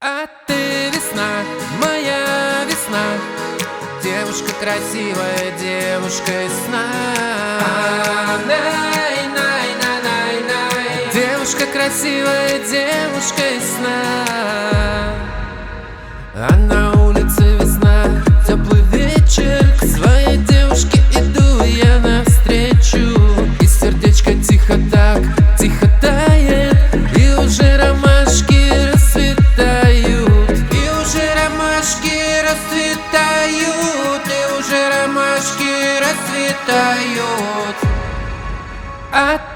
А ты весна, моя весна, девушка красивая, девушка из сна. Девушка красивая, девушка из сна. А на улице весна, теплый вечер, к своей девушке иду я навстречу. И сердечко тихо так, тихо тает, и уже ромашки расцветают. И уже ромашки расцветают, и уже ромашки расцветают. А